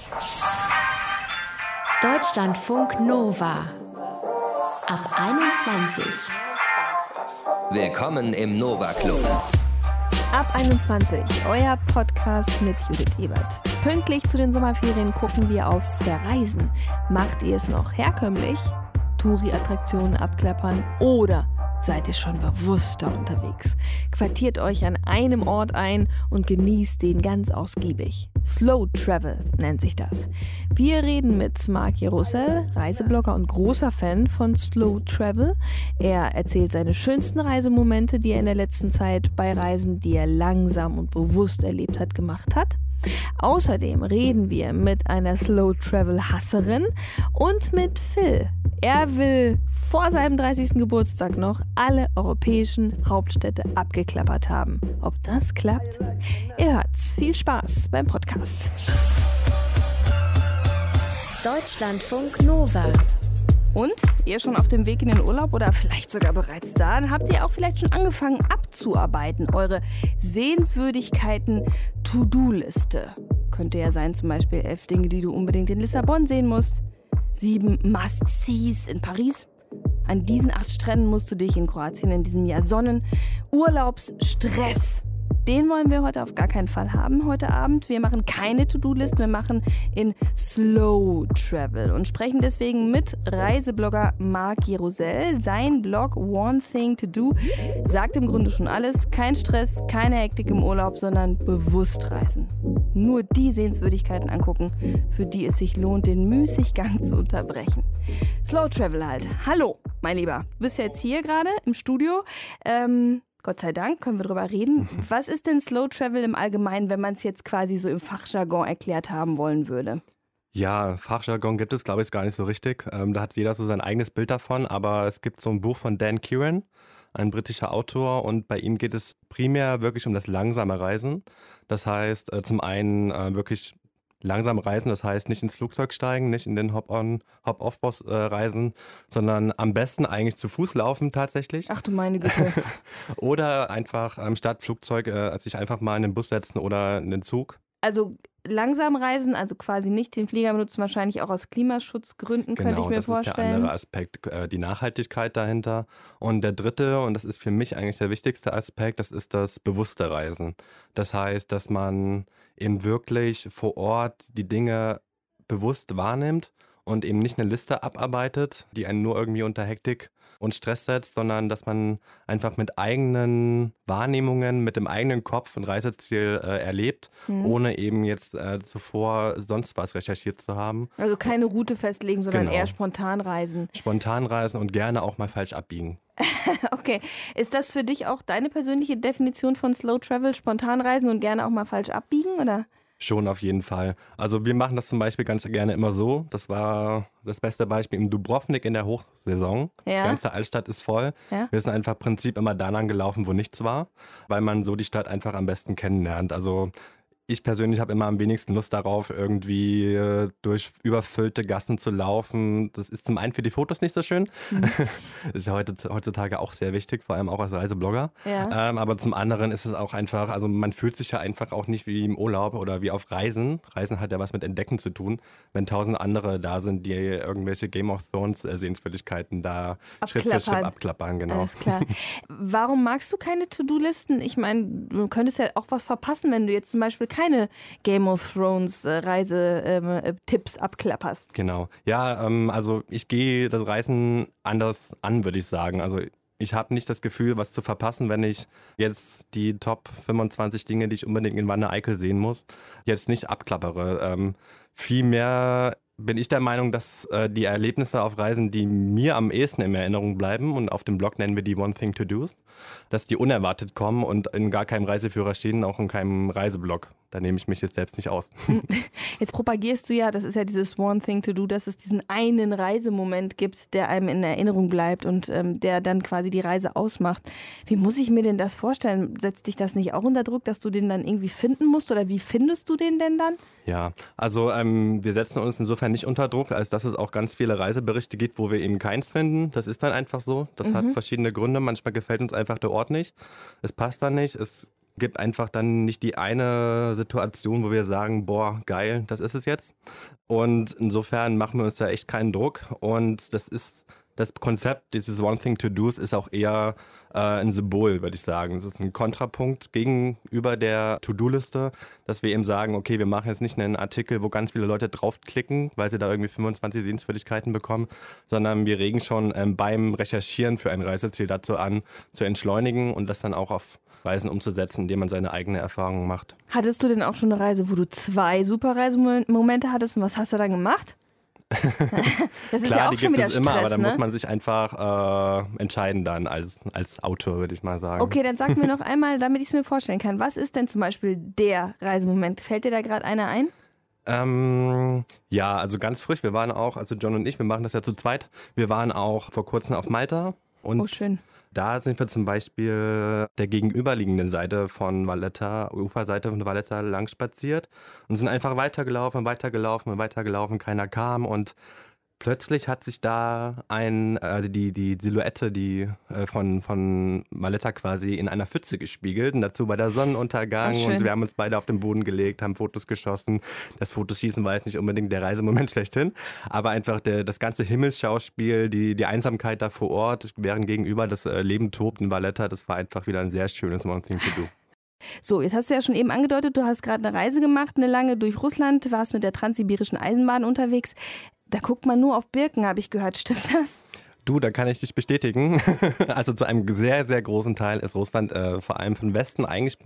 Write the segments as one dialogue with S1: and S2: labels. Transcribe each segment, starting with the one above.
S1: Deutschlandfunk Nova ab 21.
S2: Willkommen im Nova Club.
S3: Ab 21, euer Podcast mit Judith Ebert. Pünktlich zu den Sommerferien gucken wir aufs Verreisen. Macht ihr es noch herkömmlich? Touri-Attraktionen abklappern oder seid ihr schon bewusster unterwegs? Quartiert euch an einem Ort ein und genießt den ganz ausgiebig. Slow Travel nennt sich das. Wir reden mit Marc Jerussel, Reiseblogger und großer Fan von Slow Travel. Er erzählt seine schönsten Reisemomente, die er in der letzten Zeit bei Reisen, die er langsam und bewusst erlebt hat, gemacht hat. Außerdem reden wir mit einer Slow Travel Hasserin und mit Phil. Er will vor seinem 30. Geburtstag noch alle europäischen Hauptstädte abgeklappert haben. Ob das klappt? Ihr hört's. Viel Spaß beim Podcast.
S1: Deutschlandfunk Nova.
S3: Und ihr schon auf dem Weg in den Urlaub oder vielleicht sogar bereits da? Dann habt ihr auch vielleicht schon angefangen abzuarbeiten. Eure Sehenswürdigkeiten-To-Do-Liste. Könnte ja sein, zum Beispiel 11 Dinge, die du unbedingt in Lissabon sehen musst. 7 Must-Sees in Paris. An diesen 8 Stränden musst du dich in Kroatien in diesem Jahr sonnen. Urlaubsstress. Den wollen wir heute auf gar keinen Fall haben heute Abend. Wir machen keine To-Do-List, wir machen in Slow Travel und sprechen deswegen mit Reiseblogger Marc Jerussel. Sein Blog One Thing to Do sagt im Grunde schon alles. Kein Stress, keine Hektik im Urlaub, sondern bewusst reisen. Nur die Sehenswürdigkeiten angucken, für die es sich lohnt, den Müßiggang zu unterbrechen. Slow Travel halt. Hallo, mein Lieber. Du bist ja jetzt hier gerade im Studio. Gott sei Dank können wir drüber reden. Was ist denn Slow Travel im Allgemeinen, wenn man es jetzt quasi so im Fachjargon erklärt haben wollen würde?
S4: Ja, Fachjargon gibt es, glaube ich, gar nicht so richtig. Da hat jeder so sein eigenes Bild davon. Aber es gibt so ein Buch von Dan Kieran, ein britischer Autor. Und bei ihm geht es primär wirklich um das langsame Reisen. Das heißt, zum einen wirklich langsam reisen, das heißt nicht ins Flugzeug steigen, nicht in den Hop-on, Hop-off-Bus reisen, sondern am besten eigentlich zu Fuß laufen tatsächlich.
S3: Ach du meine Güte.
S4: Oder einfach statt Flugzeug sich einfach mal in den Bus setzen oder in den Zug.
S3: Also langsam reisen, also quasi nicht den Flieger benutzen, wahrscheinlich auch aus Klimaschutzgründen, könnte ich mir vorstellen. Genau, das ist der andere Aspekt, die Nachhaltigkeit dahinter. Und der dritte, und das ist für mich eigentlich der wichtigste Aspekt, das ist das bewusste Reisen. Das heißt, dass man eben wirklich vor Ort die Dinge bewusst wahrnimmt und eben nicht eine Liste abarbeitet, die einen nur irgendwie unter Hektik und Stress setzt, sondern dass man einfach mit eigenen Wahrnehmungen, mit dem eigenen Kopf ein Reiseziel erlebt, ohne eben jetzt zuvor sonst was recherchiert zu haben. Also keine Route festlegen, sondern eher spontan reisen.
S4: Spontan reisen und gerne auch mal falsch abbiegen.
S3: Okay, ist das für dich auch deine persönliche Definition von Slow Travel, spontan reisen und gerne auch mal falsch abbiegen, oder?
S4: Schon auf jeden Fall. Also wir machen das zum Beispiel ganz gerne immer so. Das war das beste Beispiel im Dubrovnik in der Hochsaison.
S3: Ja.
S4: Die ganze Altstadt ist voll. Ja. Wir sind einfach im Prinzip immer da lang gelaufen, wo nichts war, weil man so die Stadt einfach am besten kennenlernt. Also ich persönlich habe immer am wenigsten Lust darauf, irgendwie durch überfüllte Gassen zu laufen. Das ist zum einen für die Fotos nicht so schön. Das ist ja heutzutage auch sehr wichtig, vor allem auch als Reiseblogger. Ja. Aber zum anderen ist es auch einfach, also man fühlt sich ja einfach auch nicht wie im Urlaub oder wie auf Reisen. Reisen hat ja was mit Entdecken zu tun, wenn 1000 andere da sind, die irgendwelche Game of Thrones Sehenswürdigkeiten da Schritt für Schritt abklappern. Genau.
S3: Alles klar. Warum magst du keine To-Do-Listen? Ich meine, du könntest ja auch was verpassen, wenn du jetzt zum Beispiel keine Game of Thrones Reisetipps abklapperst.
S4: Genau. Ja, also ich gehe das Reisen anders an, würde ich sagen. Also ich habe nicht das Gefühl, was zu verpassen, wenn ich jetzt die Top 25 Dinge, die ich unbedingt in Wanne-Eickel sehen muss, jetzt nicht abklappere. Vielmehr bin ich der Meinung, dass die Erlebnisse auf Reisen, die mir am ehesten in Erinnerung bleiben, und auf dem Blog nennen wir die One Thing to Do's, dass die unerwartet kommen und in gar keinem Reiseführer stehen, auch in keinem Reiseblog. Da nehme ich mich jetzt selbst nicht aus.
S3: Jetzt propagierst du ja, das ist ja dieses One Thing to Do, dass es diesen einen Reisemoment gibt, der einem in Erinnerung bleibt und der dann quasi die Reise ausmacht. Wie muss ich mir denn das vorstellen? Setzt dich das nicht auch unter Druck, dass du den dann irgendwie finden musst? Oder wie findest du den denn dann?
S4: Ja, also wir setzen uns insofern nicht unter Druck, als dass es auch ganz viele Reiseberichte gibt, wo wir eben keins finden. Das ist dann einfach so. Das hat verschiedene Gründe. Manchmal gefällt uns einfach der Ort nicht. Es passt dann nicht. Es gibt einfach dann nicht die eine Situation, wo wir sagen, boah, geil, das ist es jetzt. Und insofern machen wir uns da echt keinen Druck. Und das Konzept dieses One Thing to Do's ist auch eher ein Symbol, würde ich sagen. Es ist ein Kontrapunkt gegenüber der To-Do-Liste, dass wir eben sagen, okay, wir machen jetzt nicht einen Artikel, wo ganz viele Leute draufklicken, weil sie da irgendwie 25 Sehenswürdigkeiten bekommen, sondern wir regen schon beim Recherchieren für ein Reiseziel dazu an, zu entschleunigen und das dann auch auf Reisen umzusetzen, indem man seine eigene Erfahrungen macht.
S3: Hattest du denn auch schon eine Reise, wo du 2 super Reisemomente hattest und was hast du dann gemacht? Das ist
S4: Klar,
S3: ja auch
S4: die
S3: schon
S4: gibt
S3: wieder
S4: es immer,
S3: Stress,
S4: aber da
S3: ne?
S4: muss man sich einfach entscheiden dann als Autor, würde ich mal sagen.
S3: Okay, dann sag mir noch einmal, damit ich es mir vorstellen kann, was ist denn zum Beispiel der Reisemoment? Fällt dir da gerade einer ein?
S4: Ja, also ganz frisch. Wir waren auch, also John und ich, wir machen das ja zu zweit. Wir waren auch vor kurzem auf Malta. Und
S3: oh, schön.
S4: Da sind wir zum Beispiel der gegenüberliegenden Seite von Valletta, Uferseite von Valletta lang spaziert und sind einfach weitergelaufen, keiner kam und plötzlich hat sich da die Silhouette, von Valletta quasi in einer Pfütze gespiegelt und dazu war der Sonnenuntergang und wir haben uns beide auf den Boden gelegt, haben Fotos geschossen. Das Fotoschießen war jetzt nicht unbedingt der Reisemoment schlechthin, aber einfach das ganze Himmelsschauspiel, die Einsamkeit da vor Ort, während gegenüber das Leben tobt in Valletta, das war einfach wieder ein sehr schönes One Thing to Do.
S3: So, jetzt hast du ja schon eben angedeutet, du hast gerade eine Reise gemacht, eine lange durch Russland, warst mit der transsibirischen Eisenbahn unterwegs. Da guckt man nur auf Birken, habe ich gehört. Stimmt das?
S4: Du, da kann ich dich bestätigen. Also zu einem sehr, sehr großen Teil ist Russland vor allem von Westen eigentlich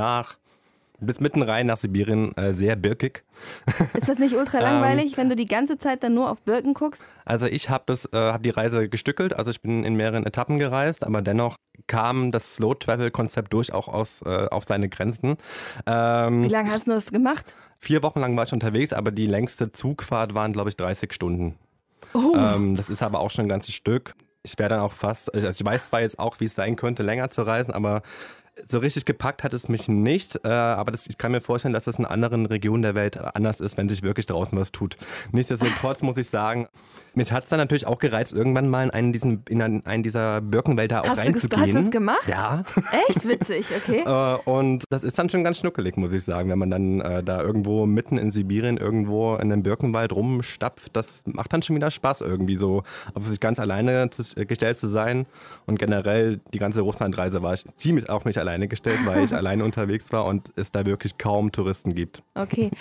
S4: bis mitten rein nach Sibirien sehr birkig.
S3: Ist das nicht ultra langweilig, wenn du die ganze Zeit dann nur auf Birken guckst?
S4: Also ich habe die Reise gestückelt, also ich bin in mehreren Etappen gereist, aber dennoch kam das Slow-Travel-Konzept durchaus auf seine Grenzen.
S3: Wie lange hast du das gemacht?
S4: 4 Wochen lang war ich unterwegs, aber die längste Zugfahrt waren, glaube ich, 30 Stunden.
S3: Oh.
S4: Das ist aber auch schon ein ganzes Stück. Ich wäre dann auch also ich weiß zwar jetzt auch, wie es sein könnte, länger zu reisen, aber so richtig gepackt hat es mich nicht, aber ich kann mir vorstellen, dass das in anderen Regionen der Welt anders ist, wenn sich wirklich draußen was tut. Nichtsdestotrotz muss ich sagen, mich hat es dann natürlich auch gereizt, irgendwann mal in einen dieser Birkenwälder auch reinzugehen.
S3: Hast du es gemacht?
S4: Ja.
S3: Echt witzig, okay.
S4: Und das ist dann schon ganz schnuckelig, muss ich sagen, wenn man dann da irgendwo mitten in Sibirien irgendwo in einem Birkenwald rumstapft. Das macht dann schon wieder Spaß irgendwie so, auf sich ganz alleine gestellt zu sein. Und generell die ganze Russlandreise war ich ziemlich auf mich alleine gestellt, weil ich alleine unterwegs war und es da wirklich kaum Touristen gibt.
S3: Okay.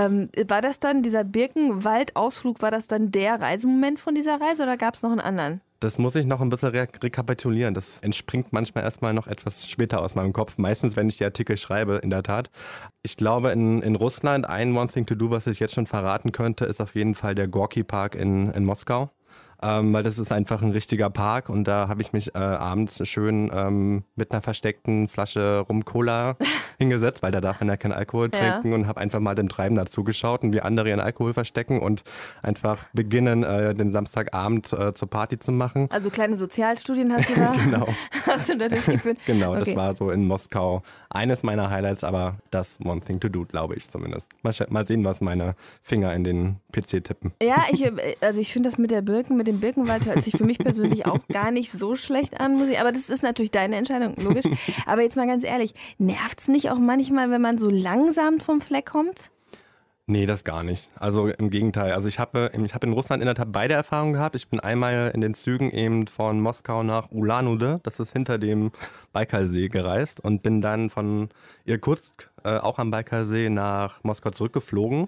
S3: War das dann, dieser Birkenwald-Ausflug, war das dann der Reisemoment von dieser Reise oder gab es noch einen anderen?
S4: Das muss ich noch ein bisschen rekapitulieren. Das entspringt manchmal erstmal noch etwas später aus meinem Kopf. Meistens, wenn ich die Artikel schreibe, in der Tat. Ich glaube, in Russland, ein One Thing to Do, was ich jetzt schon verraten könnte, ist auf jeden Fall der Gorki Park in Moskau. Weil das ist einfach ein richtiger Park und da habe ich mich abends schön mit einer versteckten Flasche Rum-Cola hingesetzt, weil da darf man ja keinen Alkohol trinken und habe einfach mal dem Treiben dazu geschaut und wie andere ihren Alkohol verstecken und einfach beginnen, den Samstagabend zur Party zu machen.
S3: Also kleine Sozialstudien hast du da,
S4: genau.
S3: hast du da durchgeführt?
S4: Genau,
S3: okay.
S4: Das war so in Moskau eines meiner Highlights, aber das One Thing to Do, glaube ich zumindest. Mal sehen, was meine Finger in den PC tippen.
S3: Ja, ich finde das mit dem Birkenwald hört sich für mich persönlich auch gar nicht so schlecht an, aber das ist natürlich deine Entscheidung, logisch. Aber jetzt mal ganz ehrlich, nervt es nicht auch manchmal, wenn man so langsam vom Fleck kommt?
S4: Nee, das gar nicht. Also im Gegenteil. Also ich habe in Russland in der Tat beide Erfahrungen gehabt. Ich bin einmal in den Zügen eben von Moskau nach Ulan-Ude, das ist hinter dem Baikalsee, gereist und bin dann von Irkutsk, auch am Baikalsee, nach Moskau zurückgeflogen.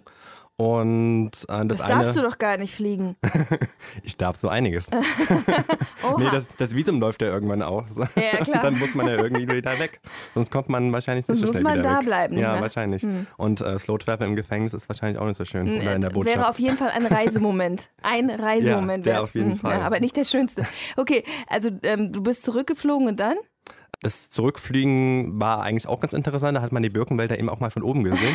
S4: Und das
S3: darfst du doch gar nicht fliegen.
S4: Ich darf so einiges. Nee, das Visum läuft ja irgendwann aus.
S3: Ja, klar.
S4: Dann muss man ja irgendwie wieder weg. Sonst kommt man wahrscheinlich nicht so schnell wieder weg.
S3: Muss man da bleiben.
S4: Ja,
S3: ne?
S4: wahrscheinlich. Und Slow Travel im Gefängnis ist wahrscheinlich auch nicht so schön. Oder in der Botschaft.
S3: Wäre auf jeden Fall ein Reisemoment. Ein Reisemoment
S4: wäre auf jeden Fall.
S3: Ja, aber nicht der schönste. Okay, also du bist zurückgeflogen und dann?
S4: Das Zurückfliegen war eigentlich auch ganz interessant. Da hat man die Birkenwälder eben auch mal von oben gesehen.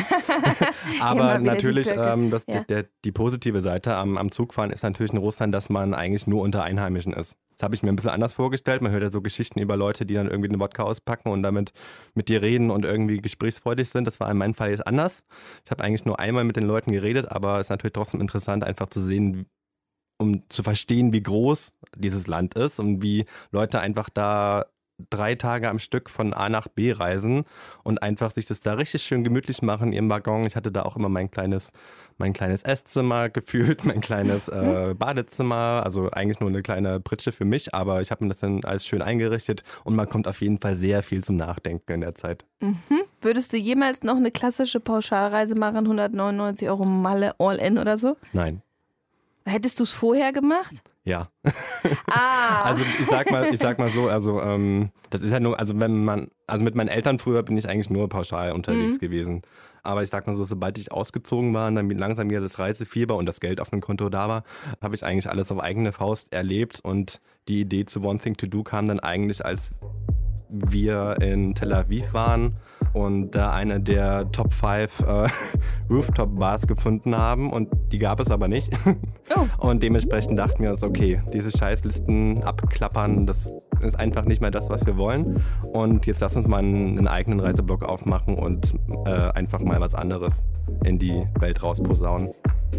S4: Aber natürlich, die positive Seite am Zugfahren ist natürlich in Russland, dass man eigentlich nur unter Einheimischen ist. Das habe ich mir ein bisschen anders vorgestellt. Man hört ja so Geschichten über Leute, die dann irgendwie den Wodka auspacken und damit mit dir reden und irgendwie gesprächsfreudig sind. Das war in meinem Fall jetzt anders. Ich habe eigentlich nur einmal mit den Leuten geredet, aber es ist natürlich trotzdem interessant, einfach zu sehen, um zu verstehen, wie groß dieses Land ist und wie Leute einfach da 3 Tage am Stück von A nach B reisen und einfach sich das da richtig schön gemütlich machen im Waggon. Ich hatte da auch immer mein kleines Esszimmer gefühlt, mein kleines Badezimmer, also eigentlich nur eine kleine Pritsche für mich, aber ich habe mir das dann alles schön eingerichtet und man kommt auf jeden Fall sehr viel zum Nachdenken in der Zeit.
S3: Mhm. Würdest du jemals noch eine klassische Pauschalreise machen, 199 € Malle All-In oder so?
S4: Nein.
S3: Hättest du es vorher gemacht?
S4: Ja.
S3: Ah.
S4: Also ich sag mal so, also das ist ja nur, also mit meinen Eltern früher bin ich eigentlich nur pauschal unterwegs gewesen. Aber ich sag mal so, sobald ich ausgezogen war und dann langsam wieder das Reisefieber und das Geld auf dem Konto da war, habe ich eigentlich alles auf eigene Faust erlebt und die Idee zu One Thing to Do kam dann eigentlich, als wir in Tel Aviv waren und da eine der Top 5 Rooftop-Bars gefunden haben und die gab es aber nicht. Oh. Und dementsprechend dachten wir uns, okay, diese Scheißlisten abklappern, das ist einfach nicht mehr das, was wir wollen. Und jetzt lass uns mal einen eigenen Reiseblog aufmachen und einfach mal was anderes in die Welt rausposaunen.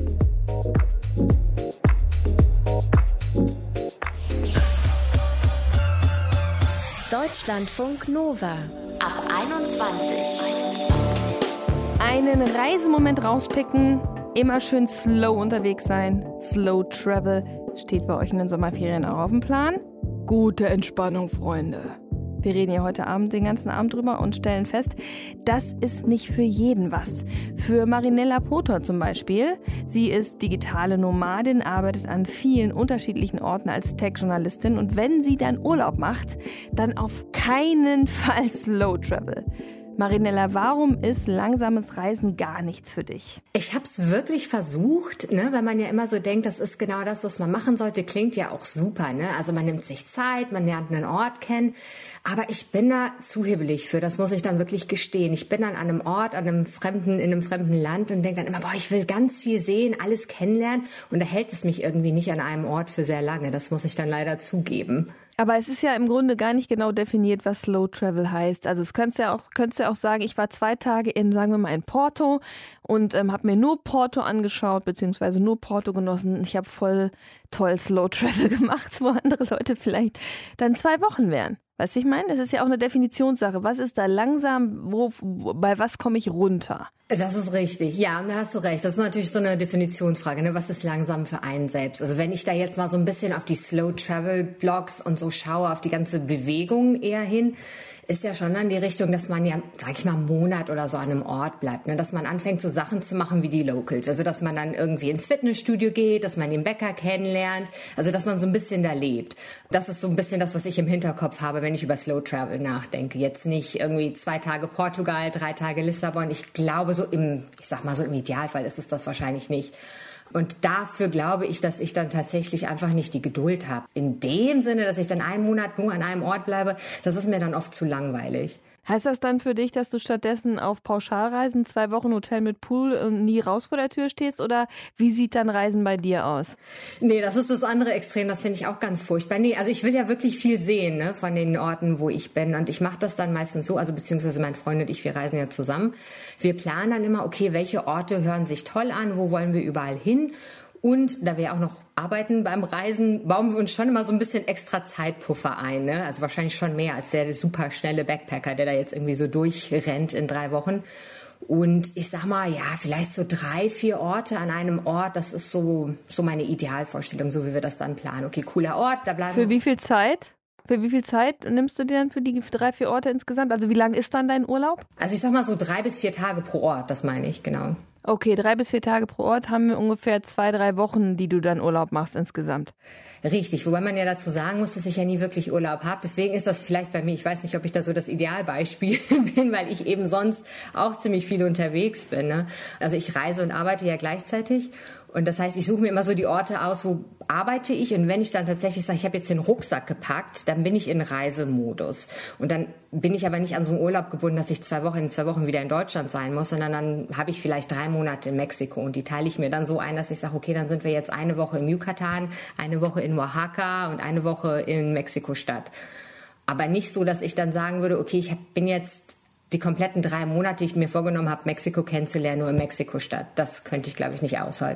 S1: Deutschlandfunk Nova ab 21.
S3: Einen Reisemoment rauspicken, immer schön slow unterwegs sein. Slow Travel steht bei euch in den Sommerferien auch auf dem Plan. Gute Entspannung, Freunde. Wir reden ja heute Abend den ganzen Abend drüber und stellen fest, das ist nicht für jeden was. Für Marinella Potor zum Beispiel. Sie ist digitale Nomadin, arbeitet an vielen unterschiedlichen Orten als Tech-Journalistin. Und wenn sie dann Urlaub macht, dann auf keinen Fall Slow Travel. Marinella, warum ist langsames Reisen gar nichts für dich?
S2: Ich habe es wirklich versucht, ne, weil man ja immer so denkt, das ist genau das, was man machen sollte. Klingt ja auch super, ne? Also man nimmt sich Zeit, man lernt einen Ort kennen. Aber ich bin da zu hibbelig für, das muss ich dann wirklich gestehen. Ich bin dann an einem Ort, in einem fremden Land und denke dann immer, ich will ganz viel sehen, alles kennenlernen. Und da hält es mich irgendwie nicht an einem Ort für sehr lange. Das muss ich dann leider zugeben.
S3: Aber es ist ja im Grunde gar nicht genau definiert, was Slow Travel heißt. Also es könntest du ja auch sagen, ich war 2 Tage sagen wir mal in Porto und habe mir nur Porto angeschaut, beziehungsweise nur Porto genossen. Ich habe voll toll Slow Travel gemacht, wo andere Leute vielleicht dann 2 Wochen wären. Weißt du, ich meine? Das ist ja auch eine Definitionssache. Was ist da langsam, bei was komme ich runter?
S2: Das ist richtig. Ja, da hast du recht. Das ist natürlich so eine Definitionsfrage, ne? Was ist langsam für einen selbst? Also wenn ich da jetzt mal so ein bisschen auf die Slow-Travel-Blogs und so schaue, auf die ganze Bewegung eher hin, ist ja schon dann die Richtung, dass man ja, sag ich mal, einen Monat oder so an einem Ort bleibt. Ne? Dass man anfängt, so Sachen zu machen wie die Locals. Also dass man dann irgendwie ins Fitnessstudio geht, dass man den Bäcker kennenlernt. Also dass man so ein bisschen da lebt. Das ist so ein bisschen das, was ich im Hinterkopf habe, wenn ich über Slow Travel nachdenke. Jetzt nicht irgendwie 2 Tage Portugal, 3 Tage Lissabon. Ich glaube, im Idealfall ist es das wahrscheinlich nicht. Und dafür glaube ich, dass ich dann tatsächlich einfach nicht die Geduld habe. In dem Sinne, dass ich dann einen Monat nur an einem Ort bleibe, das ist mir dann oft zu langweilig.
S3: Heißt das dann für dich, dass du stattdessen auf Pauschalreisen 2 Wochen Hotel mit Pool und nie raus vor der Tür stehst? Oder wie sieht dann Reisen bei dir aus?
S2: Nee, das ist das andere Extrem. Das finde ich auch ganz furchtbar. Nee, also ich will ja wirklich viel sehen, ne, von den Orten, wo ich bin. Und ich mache das dann meistens so, also beziehungsweise mein Freund und ich, wir reisen ja zusammen. Wir planen dann immer, okay, welche Orte hören sich toll an? Wo wollen wir überall hin? Und da wir auch noch arbeiten beim Reisen, bauen wir uns schon immer so ein bisschen extra Zeitpuffer ein. Ne? Also wahrscheinlich schon mehr als der super schnelle Backpacker, der da jetzt irgendwie so durchrennt in 3 Wochen. Und ich sag mal, ja, vielleicht so 3, 4 Orte an einem Ort, das ist so meine Idealvorstellung, so wie wir das dann planen. Okay, cooler Ort, da bleiben wir.
S3: Für wie viel Zeit? Für wie viel Zeit nimmst du dir dann für die 3, 4 Orte insgesamt? Also wie lang ist dann dein Urlaub?
S2: Also ich sag mal so 3 bis 4 Tage pro Ort, das meine ich, genau.
S3: Okay, 3 bis 4 Tage pro Ort haben wir ungefähr 2, 3 Wochen, die du dann Urlaub machst insgesamt.
S2: Richtig, wobei man ja dazu sagen muss, dass ich ja nie wirklich Urlaub habe. Deswegen ist das vielleicht bei mir, ich weiß nicht, ob ich da so das Idealbeispiel bin, weil ich eben sonst auch ziemlich viel unterwegs bin. Ne? Also ich reise und arbeite ja gleichzeitig. Und das heißt, ich suche mir immer so die Orte aus, wo arbeite ich. Und wenn ich dann tatsächlich sage, ich habe jetzt den Rucksack gepackt, dann bin ich in Reisemodus. Und dann bin ich aber nicht an so einen Urlaub gebunden, dass ich in 2 Wochen wieder in Deutschland sein muss, sondern dann habe ich vielleicht 3 Monate in Mexiko. Und die teile ich mir dann so ein, dass ich sage, okay, dann sind wir jetzt 1 Woche im Yucatan, 1 Woche in Oaxaca und 1 Woche in Mexiko-Stadt. Aber nicht so, dass ich dann sagen würde, okay, ich bin jetzt die kompletten 3 Monate, die ich mir vorgenommen habe, Mexiko kennenzulernen, nur in Mexiko-Stadt. Das könnte ich, glaube ich, nicht aushalten.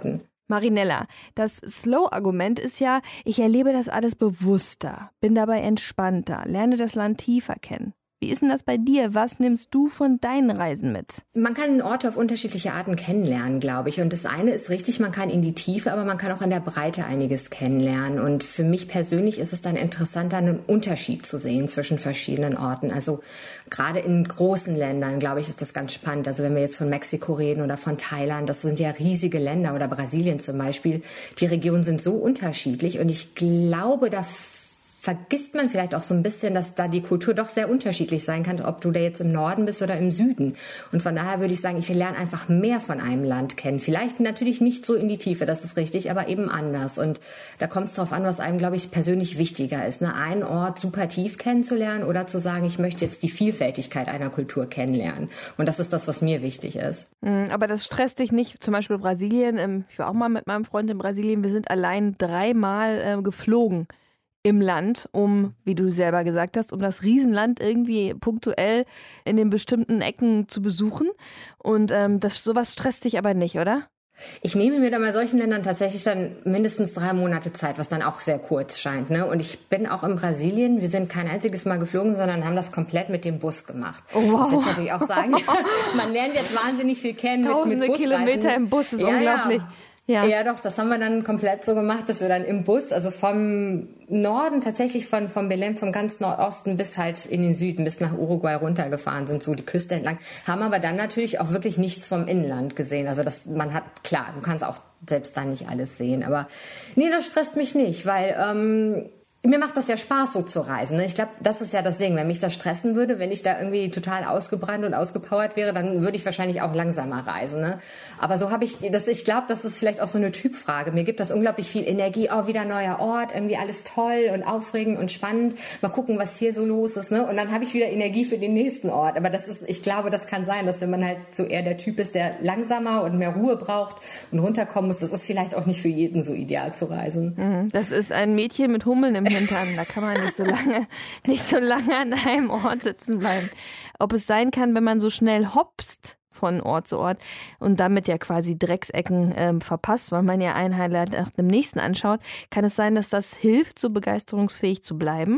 S3: Marinella, das Slow-Argument ist ja, ich erlebe das alles bewusster, bin dabei entspannter, lerne das Land tiefer kennen. Wie ist denn das bei dir? Was nimmst du von deinen Reisen mit?
S2: Man kann Orte auf unterschiedliche Arten kennenlernen, glaube ich. Und das eine ist richtig, man kann in die Tiefe, aber man kann auch in der Breite einiges kennenlernen. Und für mich persönlich ist es dann interessanter, einen Unterschied zu sehen zwischen verschiedenen Orten. Also gerade in großen Ländern, glaube ich, ist das ganz spannend. Also wenn wir jetzt von Mexiko reden oder von Thailand, das sind ja riesige Länder oder Brasilien zum Beispiel. Die Regionen sind so unterschiedlich und ich glaube, da vergisst man vielleicht auch so ein bisschen, dass da die Kultur doch sehr unterschiedlich sein kann, ob du da jetzt im Norden bist oder im Süden. Und von daher würde ich sagen, ich lerne einfach mehr von einem Land kennen. Vielleicht natürlich nicht so in die Tiefe, das ist richtig, aber eben anders. Und da kommt es darauf an, was einem, glaube ich, persönlich wichtiger ist. Ne? Einen Ort super tief kennenzulernen oder zu sagen, ich möchte jetzt die Vielfältigkeit einer Kultur kennenlernen. Und das ist das, was mir wichtig ist.
S3: Aber das stresst dich nicht, zum Beispiel Brasilien. Ich war auch mal mit meinem Freund in Brasilien. Wir sind allein 3-mal geflogen im Land, um, wie du selber gesagt hast, um das Riesenland irgendwie punktuell in den bestimmten Ecken zu besuchen. Und sowas stresst dich aber nicht, oder?
S2: Ich nehme mir da bei solchen Ländern tatsächlich dann mindestens 3 Monate Zeit, was dann auch sehr kurz scheint. Ne? Und ich bin auch in Brasilien. Wir sind kein einziges Mal geflogen, sondern haben das komplett mit dem Bus gemacht.
S3: Oh, wow.
S2: Das muss ich natürlich auch sagen. Man lernt jetzt wahnsinnig viel kennen.
S3: Tausende
S2: mit
S3: Kilometer im Bus, ist unglaublich.
S2: Ja, doch, das haben wir dann komplett so gemacht, dass wir dann im Bus, also vom Norden tatsächlich von Belém, vom ganz Nordosten bis halt in den Süden, bis nach Uruguay runtergefahren sind, so die Küste entlang, haben aber dann natürlich auch wirklich nichts vom Inland gesehen. Also man hat, klar, du kannst auch selbst da nicht alles sehen, aber nee, das stresst mich nicht, weil mir macht das ja Spaß, so zu reisen. Ne? Ich glaube, das ist ja das Ding. Wenn mich das stressen würde, wenn ich da irgendwie total ausgebrannt und ausgepowert wäre, dann würde ich wahrscheinlich auch langsamer reisen. Ne? Aber so habe ich glaube, das ist vielleicht auch so eine Typfrage. Mir gibt das unglaublich viel Energie. Oh, wieder neuer Ort, irgendwie alles toll und aufregend und spannend. Mal gucken, was hier so los ist. Ne? Und dann habe ich wieder Energie für den nächsten Ort. Aber ich glaube, das kann sein, dass wenn man halt so eher der Typ ist, der langsamer und mehr Ruhe braucht und runterkommen muss, das ist vielleicht auch nicht für jeden so ideal zu reisen.
S3: Das ist ein Mädchen mit Hummeln im Hintern. Da kann man nicht so lange an einem Ort sitzen bleiben. Ob es sein kann, wenn man so schnell hopst von Ort zu Ort und damit ja quasi Drecksecken verpasst, weil man ja ein Highlight nach dem nächsten anschaut, kann es sein, dass das hilft, so begeisterungsfähig zu bleiben?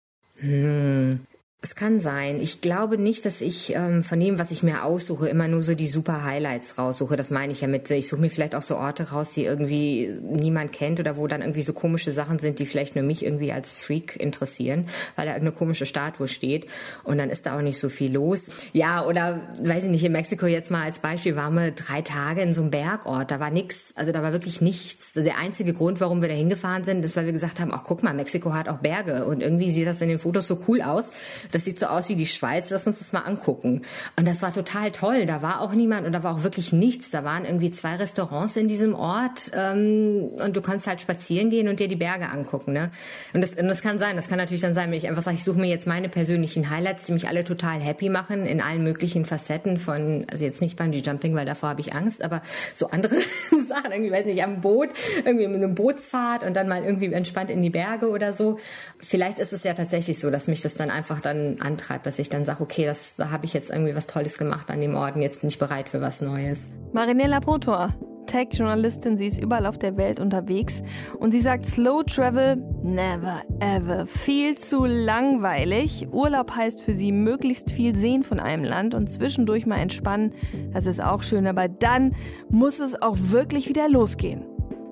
S2: Es kann sein. Ich glaube nicht, dass ich von dem, was ich mir aussuche, immer nur so die super Highlights raussuche. Das meine ich ja mit, ich suche mir vielleicht auch so Orte raus, die irgendwie niemand kennt oder wo dann irgendwie so komische Sachen sind, die vielleicht nur mich irgendwie als Freak interessieren, weil da irgendeine komische Statue steht und dann ist da auch nicht so viel los. Ja, oder weiß ich nicht, in Mexiko jetzt mal als Beispiel waren wir 3 Tage in so einem Bergort. Da war nichts, also da war wirklich nichts. Der einzige Grund, warum wir da hingefahren sind, ist, weil wir gesagt haben, ach guck mal, Mexiko hat auch Berge und irgendwie sieht das in den Fotos so cool aus. Das sieht so aus wie die Schweiz, lass uns das mal angucken. Und das war total toll. Da war auch niemand und da war auch wirklich nichts. Da waren irgendwie 2 Restaurants in diesem Ort und du kannst halt spazieren gehen und dir die Berge angucken. Ne? Und das kann sein. Das kann natürlich dann sein, wenn ich einfach sage, ich suche mir jetzt meine persönlichen Highlights, die mich alle total happy machen in allen möglichen Facetten von, also jetzt nicht Bungee Jumping, weil davor habe ich Angst, aber so andere Sachen, irgendwie, weiß nicht, am Boot, irgendwie mit einem Bootsfahrt und dann mal irgendwie entspannt in die Berge oder so. Vielleicht ist es ja tatsächlich so, dass mich das dann einfach dann antreibt, dass ich dann sage, okay, da habe ich jetzt irgendwie was Tolles gemacht an dem Ort und jetzt bin ich bereit für was Neues.
S3: Marinella Potor, Tech-Journalistin, sie ist überall auf der Welt unterwegs und sie sagt, Slow Travel, never ever, viel zu langweilig. Urlaub heißt für sie möglichst viel sehen von einem Land und zwischendurch mal entspannen, das ist auch schön, aber dann muss es auch wirklich wieder losgehen.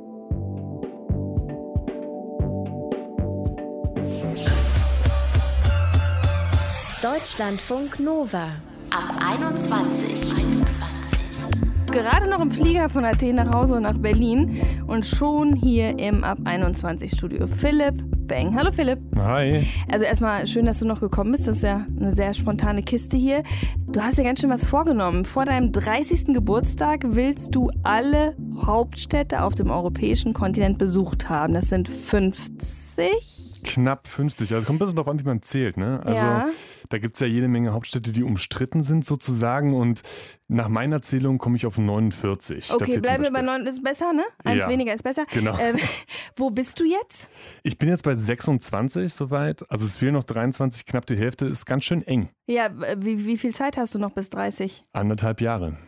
S1: Deutschlandfunk Nova ab 21.
S3: Gerade noch im Flieger von Athen nach Hause und nach Berlin und schon hier im Ab 21 Studio Philipp Beng. Hallo Philipp.
S5: Hi.
S3: Also erstmal schön, dass du noch gekommen bist. Das ist ja eine sehr spontane Kiste hier. Du hast dir ganz schön was vorgenommen. Vor deinem 30. Geburtstag willst du alle Hauptstädte auf dem europäischen Kontinent besucht haben. Das sind 50?
S5: Knapp 50. Also es kommt ein bisschen darauf an, wie man zählt. Ne? Also
S3: ja.
S5: Da gibt es ja jede Menge Hauptstädte, die umstritten sind sozusagen. Und nach meiner Zählung komme ich auf 49.
S3: Okay, bleiben wir bei 9, ist besser, ne? Eins weniger ist besser.
S5: Genau.
S3: Wo bist du jetzt?
S5: Ich bin jetzt bei 26 soweit. Also es fehlen noch 23, knapp die Hälfte. Ist ganz schön eng.
S3: Ja, wie viel Zeit hast du noch bis 30?
S5: 1,5 Jahre.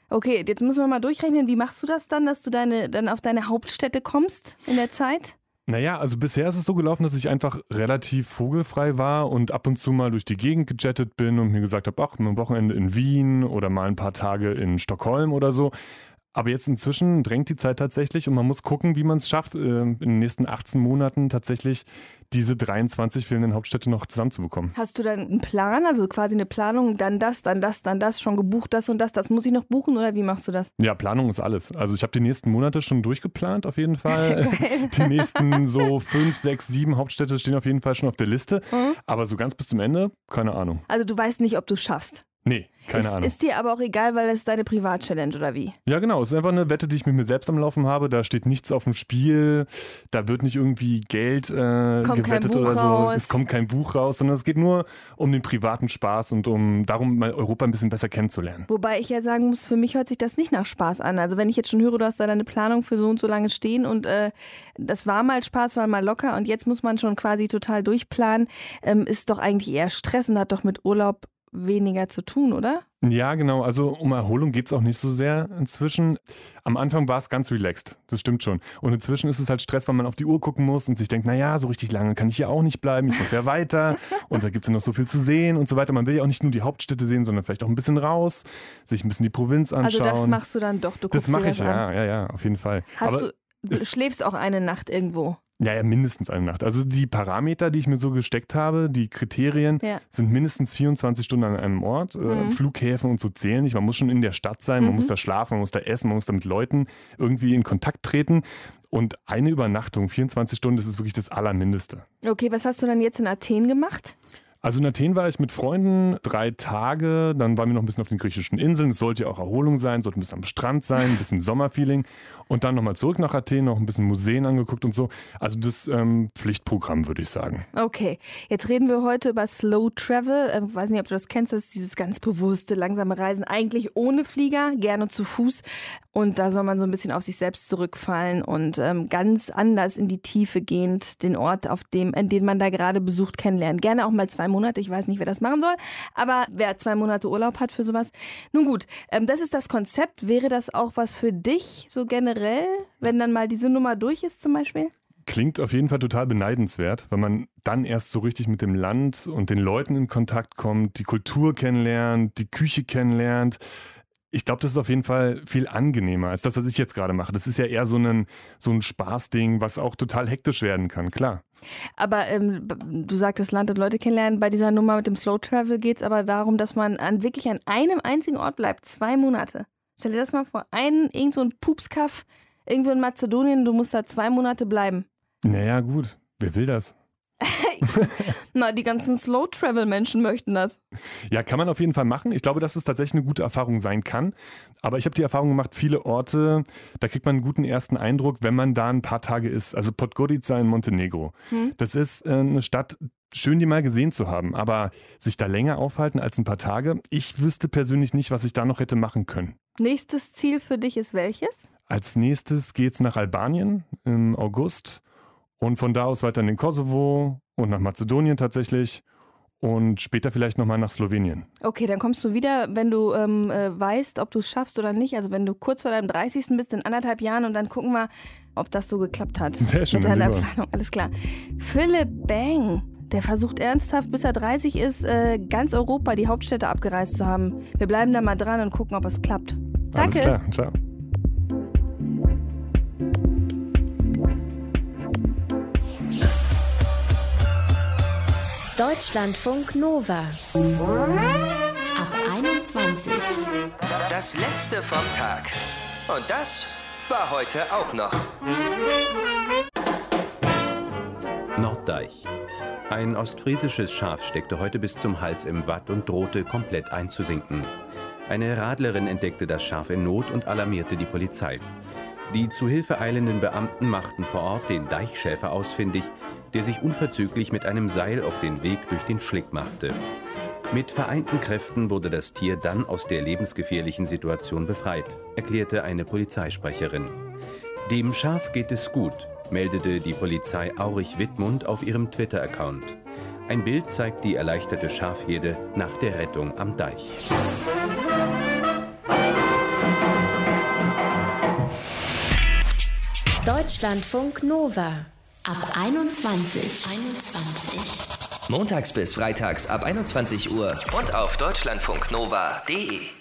S3: Okay, jetzt müssen wir mal durchrechnen. Wie machst du das dann, dass du dann auf deine Hauptstädte kommst in der Zeit?
S5: Naja, also bisher ist es so gelaufen, dass ich einfach relativ vogelfrei war und ab und zu mal durch die Gegend gejettet bin und mir gesagt habe, ach, ein Wochenende in Wien oder mal ein paar Tage in Stockholm oder so. Aber jetzt inzwischen drängt die Zeit tatsächlich und man muss gucken, wie man es schafft, in den nächsten 18 Monaten tatsächlich diese 23 fehlenden Hauptstädte noch zusammenzubekommen.
S3: Hast du dann einen Plan, also quasi eine Planung, dann das, schon gebucht, das und das muss ich noch buchen oder wie machst du das?
S5: Ja, Planung ist alles. Also ich habe die nächsten Monate schon durchgeplant auf jeden Fall. Die nächsten so 5, 6, 7 Hauptstädte stehen auf jeden Fall schon auf der Liste. Aber so ganz bis zum Ende, keine Ahnung.
S3: Also du weißt nicht, ob du es schaffst?
S5: Nee, keine Ahnung.
S3: Ist dir aber auch egal, weil es deine Privat-Challenge oder wie?
S5: Ja, genau. Es ist einfach eine Wette, die ich mit mir selbst am Laufen habe. Da steht nichts auf dem Spiel. Da wird nicht irgendwie Geld gewettet oder so.
S3: Raus.
S5: Es kommt kein Buch raus, sondern es geht nur um den privaten Spaß und darum, mal Europa ein bisschen besser kennenzulernen.
S3: Wobei ich ja sagen muss, für mich hört sich das nicht nach Spaß an. Also wenn ich jetzt schon höre, du hast da deine Planung für so und so lange stehen und das war mal Spaß, war mal locker und jetzt muss man schon quasi total durchplanen, ist doch eigentlich eher Stress und hat doch mit Urlaub weniger zu tun, oder?
S5: Ja, genau. Also um Erholung geht es auch nicht so sehr inzwischen. Am Anfang war es ganz relaxed, das stimmt schon. Und inzwischen ist es halt Stress, weil man auf die Uhr gucken muss und sich denkt, naja, so richtig lange kann ich hier auch nicht bleiben, ich muss ja weiter und da gibt es ja noch so viel zu sehen und so weiter. Man will ja auch nicht nur die Hauptstädte sehen, sondern vielleicht auch ein bisschen raus, sich ein bisschen die Provinz anschauen.
S3: Also das machst du dann doch, du guckst
S5: das mache
S3: dir
S5: ich,
S3: das an.
S5: ja, auf jeden Fall.
S3: Du schläfst auch eine Nacht irgendwo?
S5: Ja, mindestens eine Nacht. Also die Parameter, die ich mir so gesteckt habe, die Kriterien, sind mindestens 24 Stunden an einem Ort. Flughäfen und so zählen nicht. Man muss schon in der Stadt sein, man muss da schlafen, man muss da essen, man muss da mit Leuten irgendwie in Kontakt treten. Und eine Übernachtung, 24 Stunden, das ist wirklich das Allermindeste.
S3: Okay, was hast du dann jetzt in Athen gemacht?
S5: Also in Athen war ich mit Freunden 3 Tage, dann waren wir noch ein bisschen auf den griechischen Inseln. Es sollte ja auch Erholung sein, sollte ein bisschen am Strand sein, ein bisschen Sommerfeeling. Und dann nochmal zurück nach Athen, noch ein bisschen Museen angeguckt und so. Also das Pflichtprogramm, würde ich sagen.
S3: Okay, jetzt reden wir heute über Slow Travel. Ich weiß nicht, ob du das kennst, das ist dieses ganz bewusste, langsame Reisen, eigentlich ohne Flieger, gerne zu Fuß. Und da soll man so ein bisschen auf sich selbst zurückfallen und ganz anders in die Tiefe gehend den Ort, in den man da gerade besucht, kennenlernen. Gerne auch mal 2 Monate, ich weiß nicht, wer das machen soll, aber wer 2 Monate Urlaub hat für sowas. Nun gut, das ist das Konzept. Wäre das auch was für dich so generell, wenn dann mal diese Nummer durch ist zum Beispiel?
S5: Klingt auf jeden Fall total beneidenswert, weil man dann erst so richtig mit dem Land und den Leuten in Kontakt kommt, die Kultur kennenlernt, die Küche kennenlernt. Ich glaube, das ist auf jeden Fall viel angenehmer als das, was ich jetzt gerade mache. Das ist ja eher so ein Spaßding, was auch total hektisch werden kann, klar.
S3: Aber du sagtest Land und Leute kennenlernen. Bei dieser Nummer mit dem Slow Travel geht es aber darum, dass man wirklich an einem einzigen Ort bleibt, 2 Monate. Stell dir das mal vor, irgend so ein Pupskaff irgendwo in Mazedonien, du musst da 2 Monate bleiben.
S5: Naja, gut. Wer will das?
S3: Na, die ganzen Slow-Travel-Menschen möchten das.
S5: Ja, kann man auf jeden Fall machen. Ich glaube, dass es tatsächlich eine gute Erfahrung sein kann. Aber ich habe die Erfahrung gemacht, viele Orte, da kriegt man einen guten ersten Eindruck, wenn man da ein paar Tage ist. Also Podgorica in Montenegro. Das ist eine Stadt, schön die mal gesehen zu haben. Aber sich da länger aufhalten als ein paar Tage, ich wüsste persönlich nicht, was ich da noch hätte machen können.
S3: Nächstes Ziel für dich ist welches?
S5: Als nächstes geht's nach Albanien im August. Und von da aus weiter in den Kosovo und nach Mazedonien tatsächlich und später vielleicht nochmal nach Slowenien.
S3: Okay, dann kommst du wieder, wenn du weißt, ob du es schaffst oder nicht. Also wenn du kurz vor deinem 30. bist, in 1,5 Jahren und dann gucken wir, ob das so geklappt hat.
S5: Sehr schön.
S3: Mit deiner Planung. Alles klar. Philipp Bang, der versucht ernsthaft, bis er 30 ist, ganz Europa, die Hauptstädte abgereist zu haben. Wir bleiben da mal dran und gucken, ob es klappt. Danke.
S5: Alles klar, ciao.
S1: Deutschlandfunk Nova. Ab 21.
S6: Das letzte vom Tag. Und das war heute auch noch.
S7: Norddeich. Ein ostfriesisches Schaf steckte heute bis zum Hals im Watt und drohte komplett einzusinken. Eine Radlerin entdeckte das Schaf in Not und alarmierte die Polizei. Die zu Hilfe eilenden Beamten machten vor Ort den Deichschäfer ausfindig, der sich unverzüglich mit einem Seil auf den Weg durch den Schlick machte. Mit vereinten Kräften wurde das Tier dann aus der lebensgefährlichen Situation befreit, erklärte eine Polizeisprecherin. Dem Schaf geht es gut, meldete die Polizei Aurich-Wittmund auf ihrem Twitter-Account. Ein Bild zeigt die erleichterte Schafherde nach der Rettung am Deich.
S1: Deutschlandfunk Nova. Ab 21.
S6: Montags bis freitags ab 21 Uhr und auf deutschlandfunknova.de.